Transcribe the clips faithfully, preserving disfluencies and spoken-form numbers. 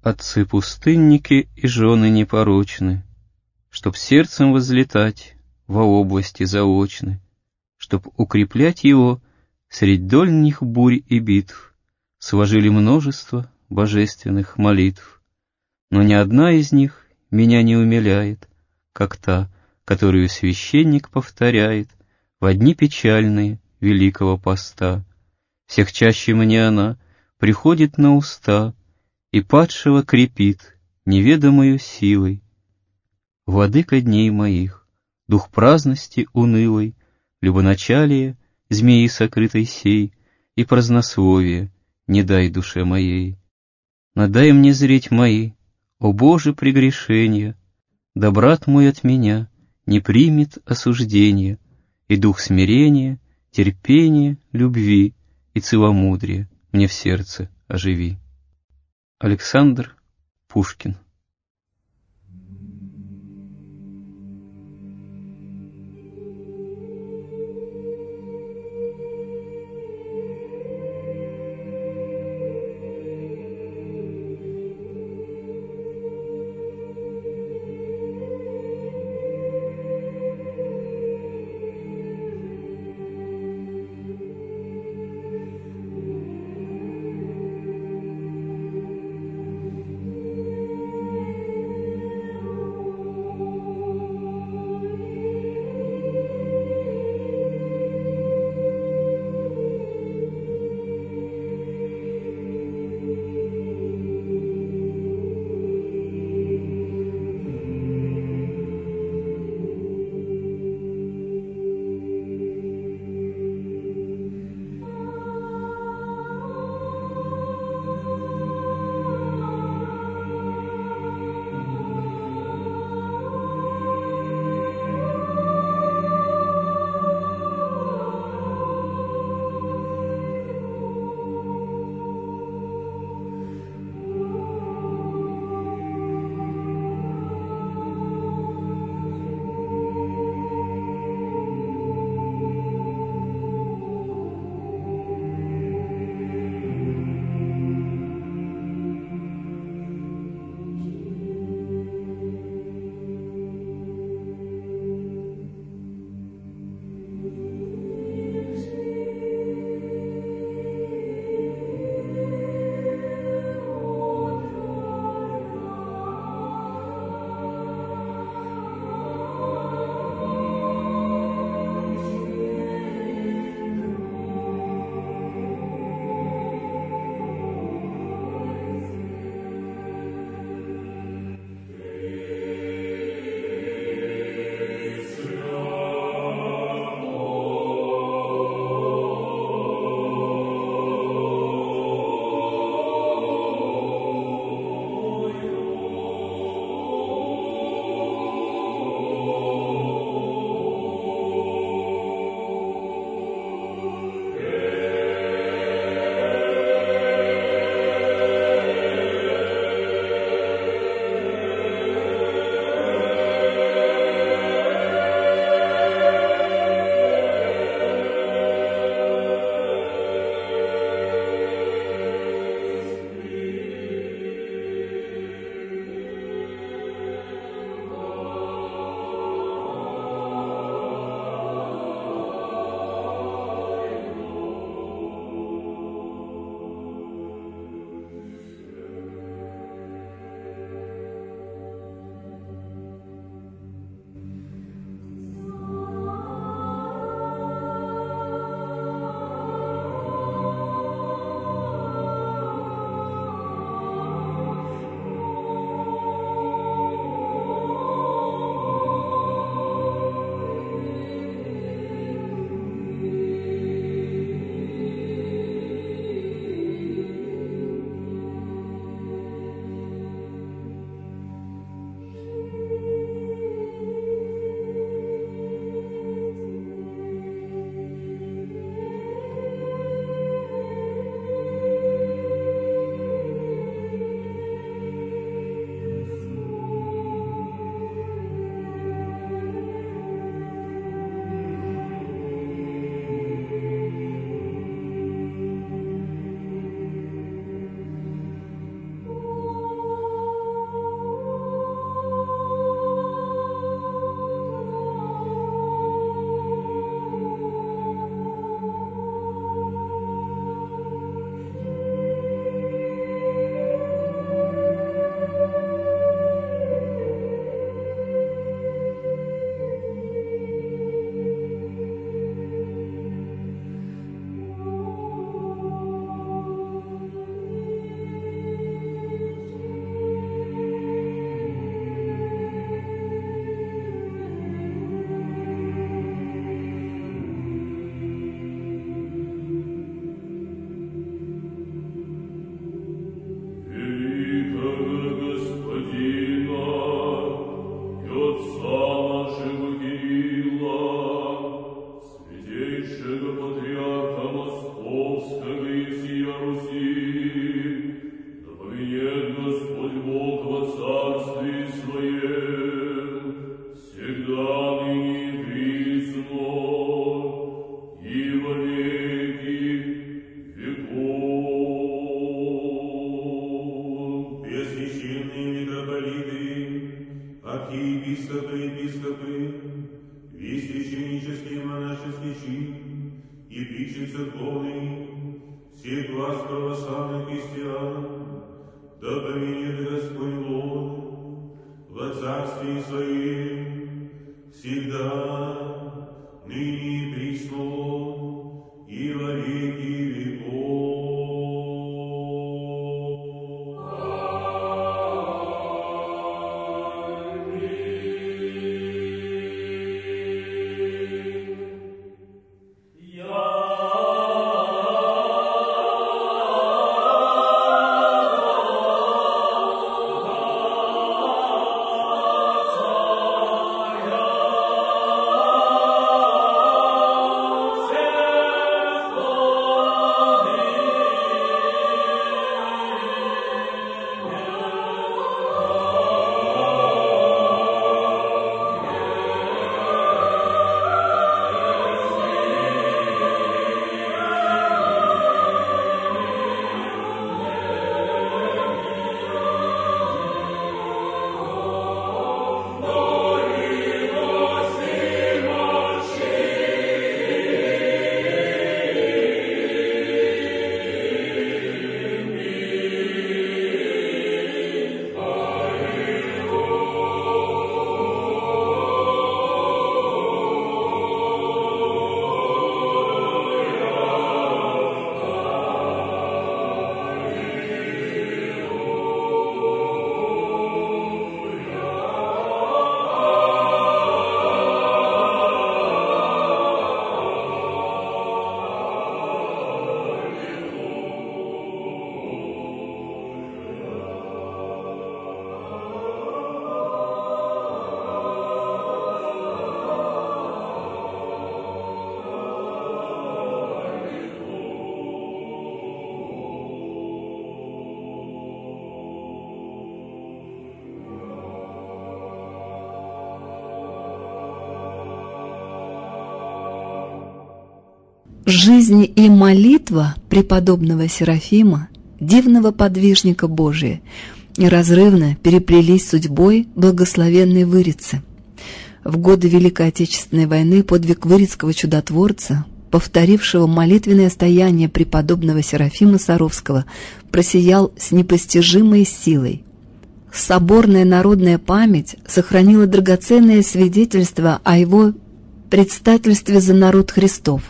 Отцы-пустынники и жены непорочны, чтоб сердцем возлетать во области заочны, чтоб укреплять его средь дольних бурь и битв, сложили множество божественных молитв. Но ни одна из них меня не умиляет, как та, которую священник повторяет в дни печальные Великого Поста. Всех чаще мне она приходит на уста и падшего крепит неведомою силой. Владыка дней моих, дух праздности унылой, любоначалие змеи сокрытой сей и празднословие не дай душе моей. Надай мне зреть мои, о Боже, прегрешения, да брат мой от меня не примет осуждения, и дух смирения, терпения, любви и целомудрия мне в сердце оживи. Александр Пушкин. Жизнь и молитва преподобного Серафима, дивного подвижника Божия, неразрывно переплелись с судьбой благословенной Вырицы. В годы Великой Отечественной войны подвиг вырицкого чудотворца, повторившего молитвенное стояние преподобного Серафима Саровского, просиял с непостижимой силой. Соборная народная память сохранила драгоценное свидетельство о его предстательстве за народ Христов.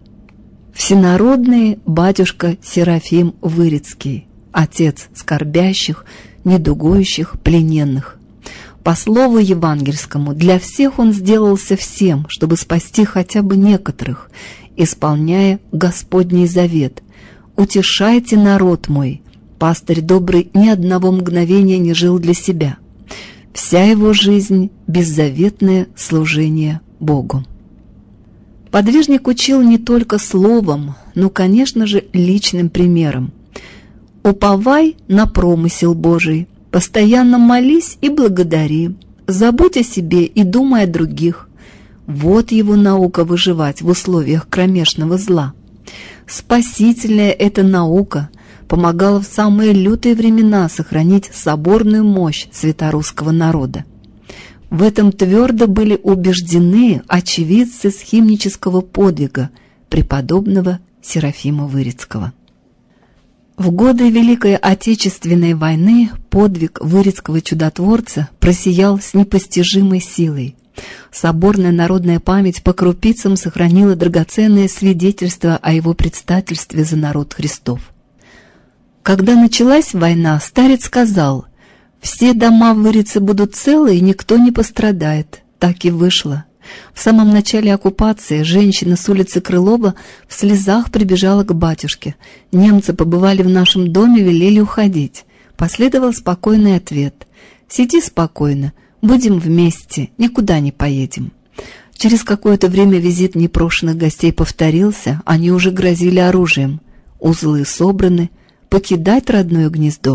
Всенародный батюшка Серафим Вырицкий, отец скорбящих, недугующих, плененных. По слову евангельскому, для всех он сделался всем, чтобы спасти хотя бы некоторых, исполняя Господний завет. «Утешайте народ мой». Пастырь добрый ни одного мгновения не жил для себя. Вся его жизнь — беззаветное служение Богу. Подвижник учил не только словом, но, конечно же, личным примером. «Уповай на промысел Божий, постоянно молись и благодари, забудь о себе и думай о других». Вот его наука выживать в условиях кромешного зла. Спасительная эта наука помогала в самые лютые времена сохранить соборную мощь святорусского народа. В этом твердо были убеждены очевидцы схимнического подвига преподобного Серафима Вырицкого. В годы Великой Отечественной войны подвиг вырицкого чудотворца просиял с непостижимой силой. Соборная народная память по крупицам сохранила драгоценное свидетельство о его предстательстве за народ Христов. Когда началась война, старец сказал: «Все дома в Вырице будут целы, и никто не пострадает». Так и вышло. В самом начале оккупации женщина с улицы Крылова в слезах прибежала к батюшке. «Немцы побывали в нашем доме, велели уходить». Последовал спокойный ответ: «Сиди спокойно, будем вместе, никуда не поедем». Через какое-то время визит непрошенных гостей повторился, они уже грозили оружием. Узлы собраны, покидать родное гнездо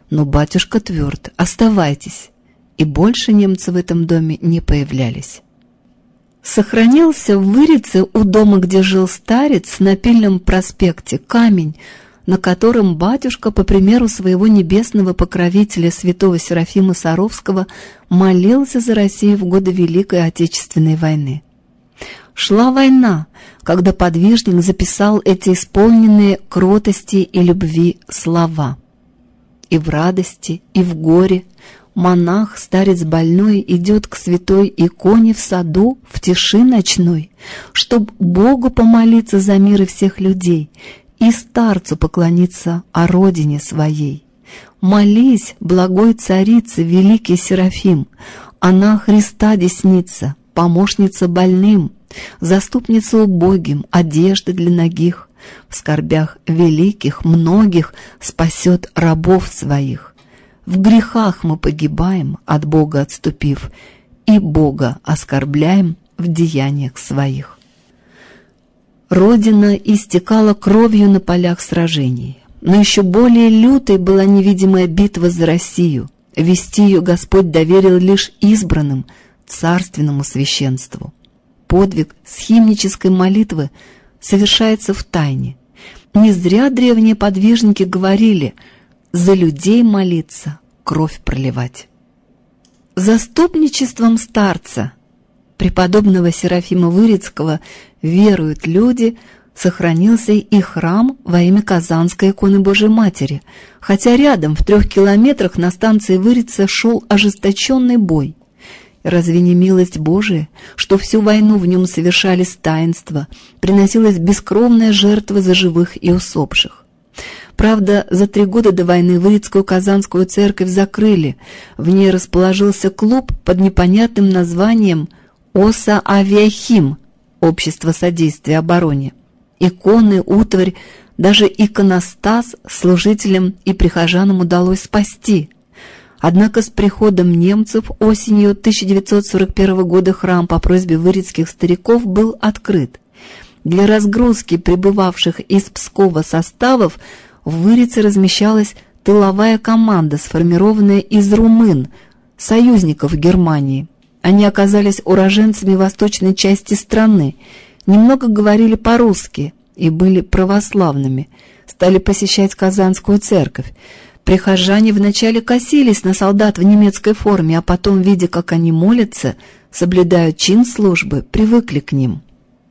Но батюшка тверд: оставайтесь. И больше немцы в этом доме не появлялись. Сохранился в Вырице у дома, где жил старец, на Пильном проспекте камень, на котором батюшка, по примеру своего небесного покровителя святого Серафима Саровского, молился за Россию в годы Великой Отечественной войны. Шла война, когда подвижник записал эти исполненные кротости и любви слова. И в радости, и в горе монах, старец больной, идет к святой иконе в саду в тиши ночной, чтоб Богу помолиться за мир и всех людей и старцу поклониться о родине своей. Молись, благой царице, великий Серафим, она Христа десница, помощница больным, заступница убогим, одежды для нагих, в скорбях великих многих спасет рабов своих. В грехах мы погибаем, от Бога отступив, и Бога оскорбляем в деяниях своих. Родина истекала кровью на полях сражений, но еще более лютой была невидимая битва за Россию. Вести ее Господь доверил лишь избранным, царственному священству. Подвиг схимнической молитвы совершается в тайне. Не зря древние подвижники говорили: за людей молиться, кровь проливать. Заступничеством старца, преподобного Серафима Вырицкого, веруют люди, сохранился и храм во имя Казанской иконы Божией Матери, хотя рядом, в трех километрах, на станции Вырица шел ожесточенный бой. Разве не милость Божия, что всю войну в нем совершались таинства, приносилась бескровная жертва за живых и усопших? Правда, за три года до войны Вырицкую Казанскую церковь закрыли. В ней расположился клуб под непонятным названием «Оса Авиахим» — Общество содействия обороне. Иконы, утварь, даже иконостас служителям и прихожанам удалось спасти. Однако с приходом немцев осенью тысяча девятьсот сорок первого года храм по просьбе вырицких стариков был открыт. Для разгрузки прибывавших из Пскова составов в Вырице размещалась тыловая команда, сформированная из румын, союзников Германии. Они оказались уроженцами восточной части страны, немного говорили по-русски и были православными, стали посещать Казанскую церковь. Прихожане вначале косились на солдат в немецкой форме, а потом, видя, как они молятся, соблюдают чин службы, привыкли к ним.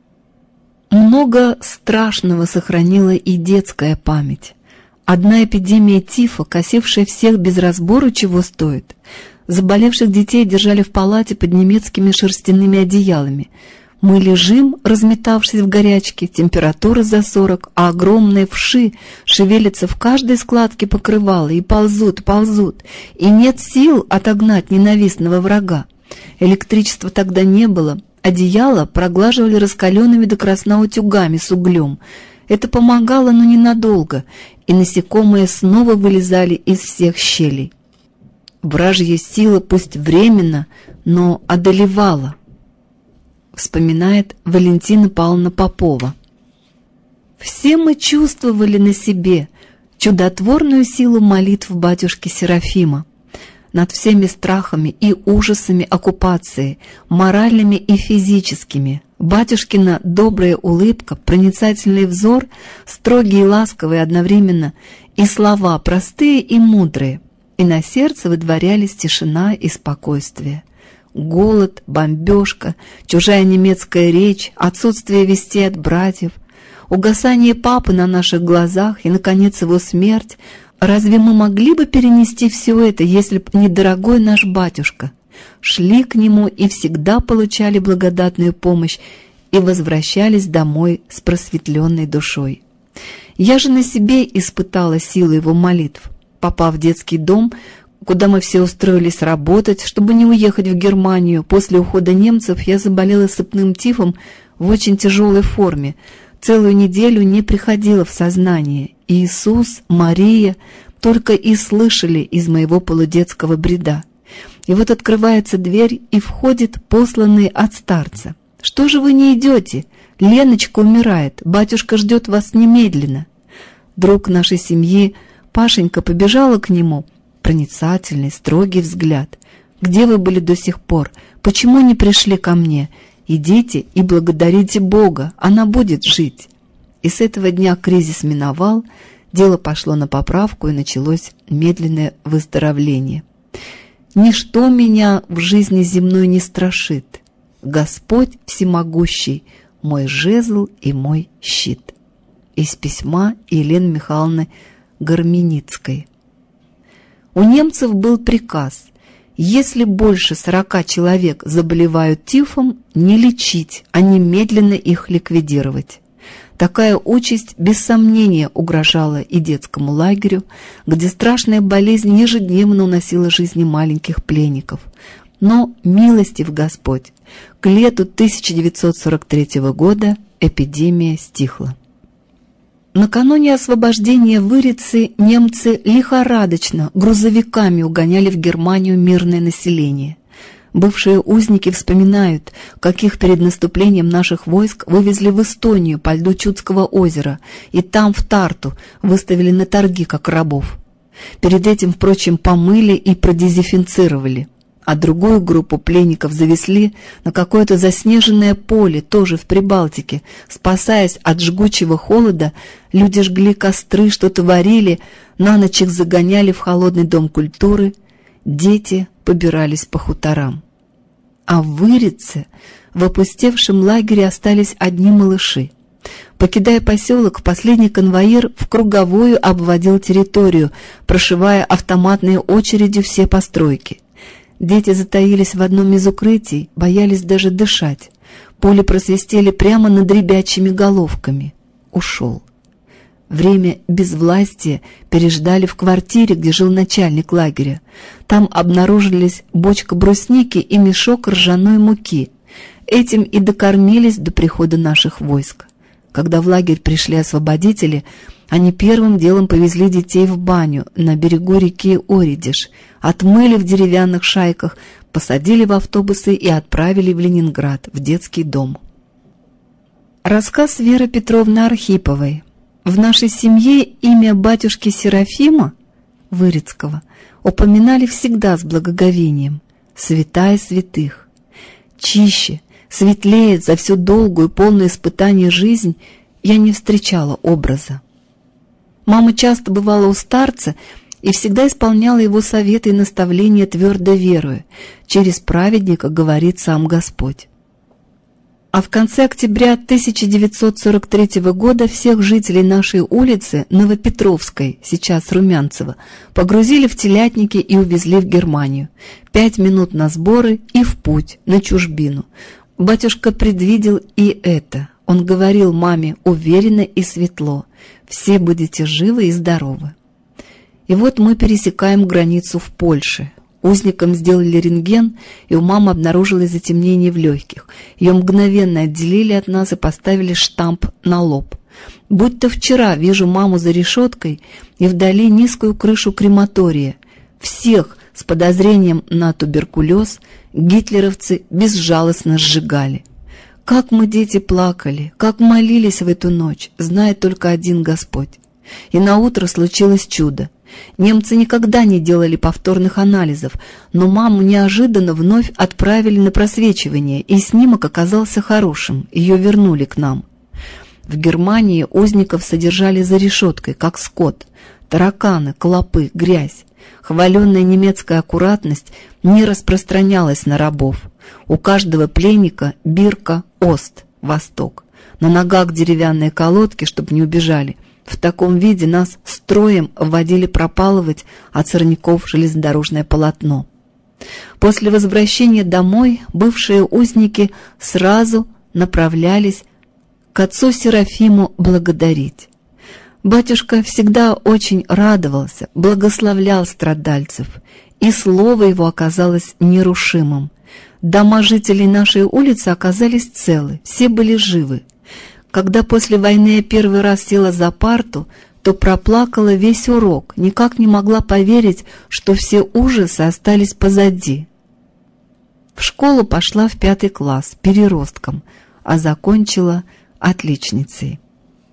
Много страшного сохранила и детская память. Одна эпидемия тифа, косившая всех без разбору, чего стоит. Заболевших детей держали в палате под немецкими шерстяными одеялами. Мы лежим, разметавшись в горячке, температура за сорок, а огромные вши шевелятся в каждой складке покрывала и ползут, ползут, и нет сил отогнать ненавистного врага. Электричества тогда не было, одеяло проглаживали раскаленными до красна утюгами с углем. Это помогало, но ненадолго, и насекомые снова вылезали из всех щелей. Вражья сила пусть временно, но одолевала, вспоминает Валентина Павловна Попова. Все мы чувствовали на себе чудотворную силу молитв батюшки Серафима. Над всеми страхами и ужасами оккупации, моральными и физическими, батюшкина добрая улыбка, проницательный взор, строгий и ласковый одновременно, и слова простые и мудрые, и на сердце выдворялись тишина и спокойствие. Голод, бомбежка, чужая немецкая речь, отсутствие вестей от братьев, угасание папы на наших глазах и, наконец, его смерть. Разве мы могли бы перенести все это, если б не дорогой наш батюшка? Шли к нему и всегда получали благодатную помощь и возвращались домой с просветленной душой. Я же на себе испытала силу его молитв. Попав в детский дом, куда мы все устроились работать, чтобы не уехать в Германию, после ухода немцев я заболела сыпным тифом в очень тяжелой форме. Целую неделю не приходила в сознание. Иисус, Мария только и слышали из моего полудетского бреда. И вот открывается дверь, и входит посланный от старца. «Что же вы не идете? Леночка умирает, батюшка ждет вас немедленно». Друг нашей семьи, Пашенька, побежала к нему, проницательный, строгий взгляд. «Где вы были до сих пор? Почему не пришли ко мне? Идите и благодарите Бога, она будет жить». И с этого дня кризис миновал, дело пошло на поправку и началось медленное выздоровление. «Ничто меня в жизни земной не страшит. Господь всемогущий, мой жезл и мой щит». Из письма Елены Михайловны Гарменицкой. У немцев был приказ: если больше сорока человек заболевают тифом, не лечить, а немедленно их ликвидировать. Такая участь без сомнения угрожала и детскому лагерю, где страшная болезнь ежедневно уносила жизни маленьких пленников. Но милостив Господь, к лету тысяча девятьсот сорок третьего года эпидемия стихла. Накануне освобождения Вырицы немцы лихорадочно грузовиками угоняли в Германию мирное население. Бывшие узники вспоминают, как их перед наступлением наших войск вывезли в Эстонию по льду Чудского озера и там, в Тарту, выставили на торги, как рабов. Перед этим, впрочем, помыли и продезинфицировали. А другую группу пленников завезли на какое-то заснеженное поле, тоже в Прибалтике. Спасаясь от жгучего холода, люди жгли костры, что-то варили, на ночь их загоняли в холодный дом культуры, дети побирались по хуторам. А в Вырице, в опустевшем лагере, остались одни малыши. Покидая поселок, последний конвоир в круговую обводил территорию, прошивая автоматные очереди все постройки. Дети затаились в одном из укрытий, боялись даже дышать. Пули просвистели прямо над ребячьими головками. Ушел. Время безвластия переждали в квартире, где жил начальник лагеря. Там обнаружились бочка брусники и мешок ржаной муки. Этим и докормились до прихода наших войск. Когда в лагерь пришли освободители, они первым делом повезли детей в баню на берегу реки Оридиш, отмыли в деревянных шайках, посадили в автобусы и отправили в Ленинград, в детский дом. Рассказ Веры Петровны Архиповой. В нашей семье имя батюшки Серафима Вырицкого упоминали всегда с благоговением. Святая святых. Чище, светлее за всю долгую, полную испытаний жизнь я не встречала образа. Мама часто бывала у старца и всегда исполняла его советы и наставления, твердо веруя: через праведника говорит сам Господь. А в конце октября тысяча девятьсот сорок третьего года всех жителей нашей улицы Новопетровской, сейчас Румянцева, погрузили в телятники и увезли в Германию. Пять минут на сборы и в путь, на чужбину. Батюшка предвидел и это. Он говорил маме уверенно и светло: «Все будете живы и здоровы». И вот мы пересекаем границу в Польше. Узникам сделали рентген, и у мамы обнаружилось затемнение в легких. Ее мгновенно отделили от нас и поставили штамп на лоб. Будто вчера вижу маму за решеткой и вдали низкую крышу крематория. Всех с подозрением на туберкулез гитлеровцы безжалостно сжигали. Как мы, дети, плакали, как молились в эту ночь, знает только один Господь. И наутро случилось чудо. Немцы никогда не делали повторных анализов, но маму неожиданно вновь отправили на просвечивание, и снимок оказался хорошим, ее вернули к нам. В Германии узников содержали за решеткой, как скот. Тараканы, клопы, грязь. Хваленная немецкая аккуратность не распространялась на рабов. У каждого пленника бирка «Ост» — «Восток». На ногах деревянные колодки, чтобы не убежали. В таком виде нас строем вводили пропалывать от сорняков железнодорожное полотно. После возвращения домой бывшие узники сразу направлялись к отцу Серафиму благодарить. Батюшка всегда очень радовался, благословлял страдальцев, и слово его оказалось нерушимым. Дома жителей нашей улицы оказались целы, все были живы. Когда после войны я первый раз села за парту, то проплакала весь урок, никак не могла поверить, что все ужасы остались позади. В школу пошла в пятый класс, переростком, а закончила отличницей.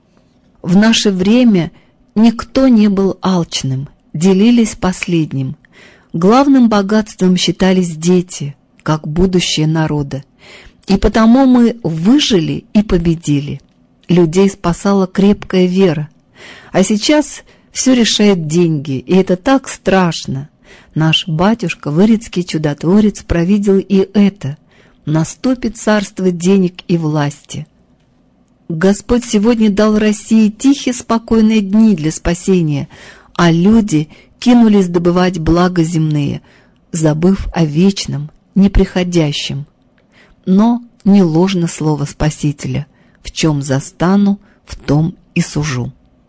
В наше время никто не был алчным, делились последним. Главным богатством считались дети, как будущее народа. И потому мы выжили и победили. Людей спасала крепкая вера. А сейчас все решают деньги, и это так страшно. Наш батюшка, вырицкий чудотворец, провидел и это. Наступит царство денег и власти. Господь сегодня дал России тихие, спокойные дни для спасения, а люди кинулись добывать блага земные, забыв о вечном, неприходящем. Но не ложно слово Спасителя: в чем застану, в том и сужу.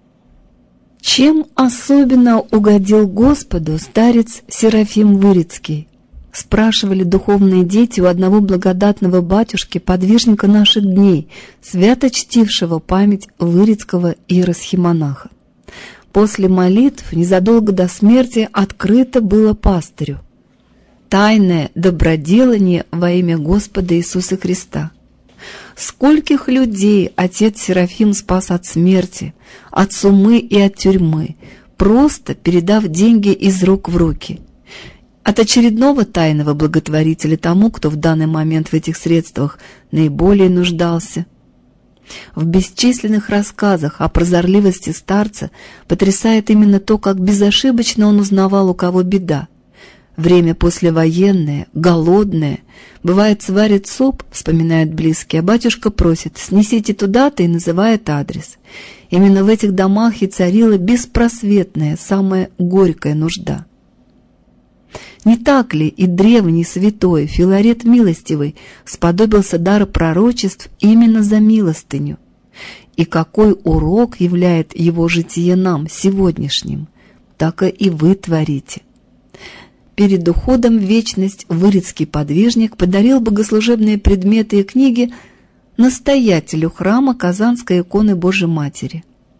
Чем особенно угодил Господу старец Серафим Вырицкий? Спрашивали духовные дети у одного благодатного батюшки, подвижника наших дней, свято чтившего память вырицкого иеросхимонаха. После молитв, незадолго до смерти, открыто было пастырю: тайное доброделание во имя Господа Иисуса Христа. Скольких людей отец Серафим спас от смерти, от сумы и от тюрьмы, просто передав деньги из рук в руки. От очередного тайного благотворителя тому, кто в данный момент в этих средствах наиболее нуждался. В бесчисленных рассказах о прозорливости старца потрясает именно то, как безошибочно он узнавал, у кого беда. Время послевоенное, голодное, бывает, сварит суп, вспоминает близкий, а батюшка просит: снесите туда-то, и называет адрес. Именно в этих домах и царила беспросветная, самая горькая нужда. Не так ли и древний святой Филарет Милостивый сподобился дара пророчеств именно за милостыню? И какой урок являет его житие нам, сегодняшним, так и вы творите. Перед уходом в вечность вырицкий подвижник подарил богослужебные предметы и книги настоятелю храма Казанской иконы Божией Матери,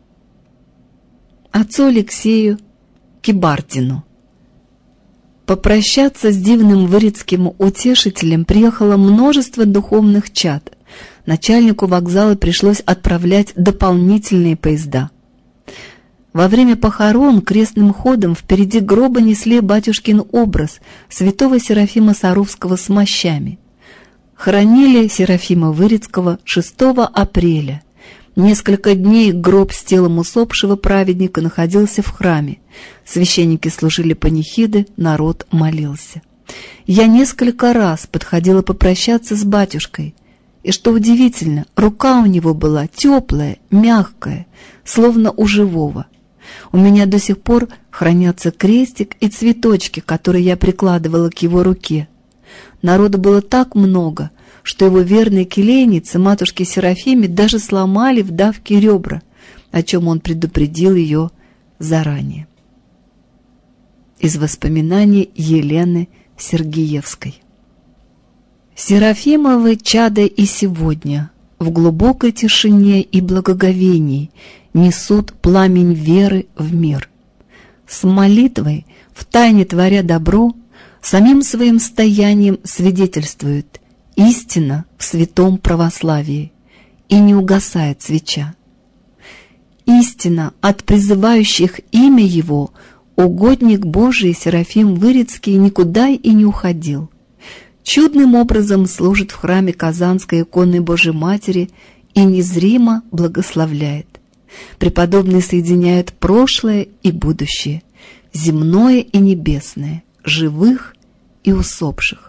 отцу Алексею Кибардину. Попрощаться с дивным вырицким утешителем приехало множество духовных чад. Начальнику вокзала пришлось отправлять дополнительные поезда. Во время похорон крестным ходом впереди гроба несли батюшкин образ святого Серафима Саровского с мощами. Хоронили Серафима Вырицкого шестого апреля. Несколько дней гроб с телом усопшего праведника находился в храме. Священники служили панихиды, народ молился. Я несколько раз подходила попрощаться с батюшкой. И что удивительно, рука у него была теплая, мягкая, словно у живого. У меня до сих пор хранятся крестик и цветочки, которые я прикладывала к его руке. Народу было так много, что его верные келейницы матушки Серафиме даже сломали в давке ребра, о чем он предупредил ее заранее. Из воспоминаний Елены Сергеевской. Серафимовы чада и сегодня в глубокой тишине и благоговении несут пламень веры в мир. С молитвой, втайне творя добро, самим своим стоянием свидетельствуют: истина в святом православии, и не угасает свеча. Истина от призывающих имя Его угодник Божий Серафим Вырицкий никуда и не уходил. Чудным образом служит в храме Казанской иконы Божией Матери и незримо благословляет. Преподобные соединяют прошлое и будущее, земное и небесное, живых и усопших.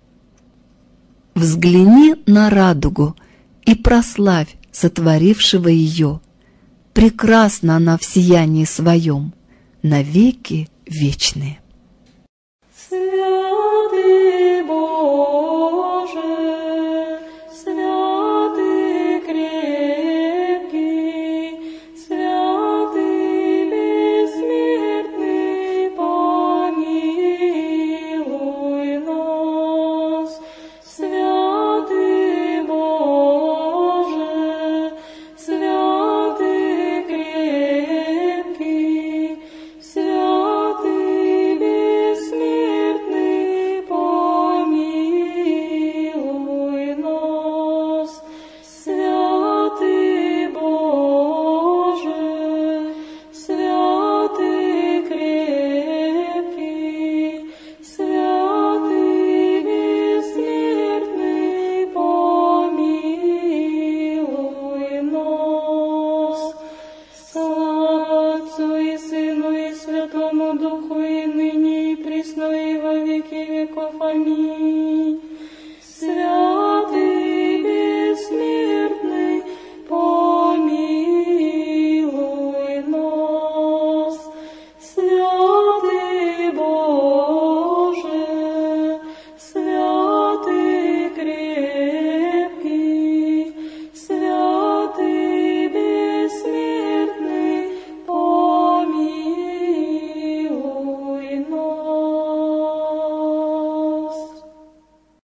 Взгляни на радугу и прославь сотворившего ее. Прекрасна она в сиянии своем, навеки вечные.